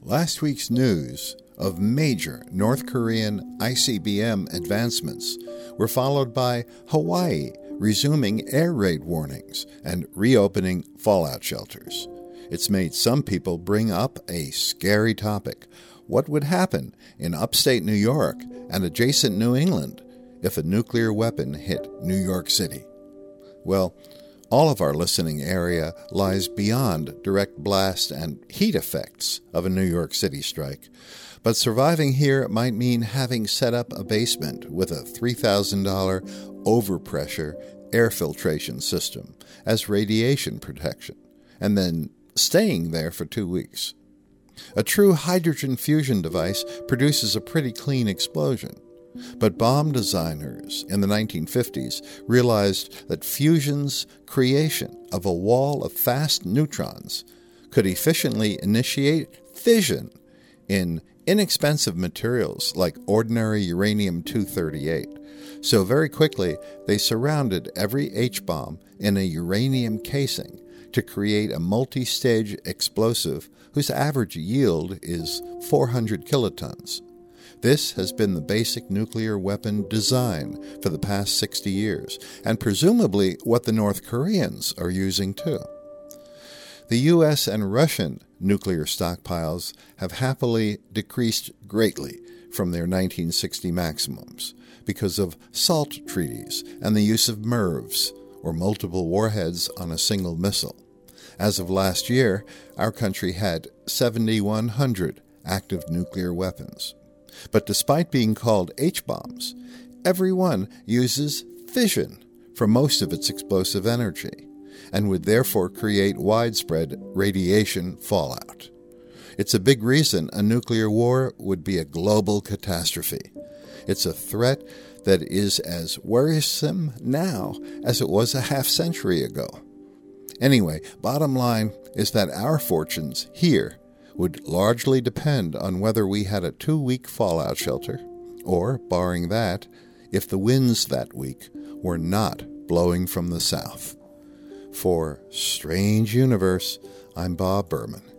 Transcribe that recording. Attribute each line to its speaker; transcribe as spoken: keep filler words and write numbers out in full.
Speaker 1: Last week's news of major North Korean I C B M advancements were followed by Hawaii resuming air raid warnings and reopening fallout shelters. It's made some people bring up a scary topic. What would happen in upstate New York and adjacent New England if a nuclear weapon hit New York City? Well, all of our listening area lies beyond direct blast and heat effects of a New York City strike, but surviving here might mean having set up a basement with a three thousand dollars overpressure air filtration system as radiation protection, and then staying there for two weeks. A true hydrogen fusion device produces a pretty clean explosion. But bomb designers in the nineteen fifties realized that fusion's creation of a wall of fast neutrons could efficiently initiate fission in inexpensive materials like ordinary uranium two thirty-eight. So very quickly, they surrounded every H-bomb in a uranium casing to create a multi-stage explosive whose average yield is four hundred kilotons. This has been the basic nuclear weapon design for the past sixty years, and presumably what the North Koreans are using too. The U S and Russian nuclear stockpiles have happily decreased greatly from their nineteen sixty maximums because of SALT treaties and the use of MIRVs, or multiple warheads on a single missile. As of last year, our country had seven thousand one hundred active nuclear weapons. But despite being called H-bombs, every one uses fission for most of its explosive energy, and would therefore create widespread radiation fallout. It's a big reason a nuclear war would be a global catastrophe. It's a threat that is as worrisome now as it was a half century ago. Anyway, bottom line is that our fortunes here would largely depend on whether we had a two-week fallout shelter, or, barring that, if the winds that week were not blowing from the south. For Strange Universe, I'm Bob Berman.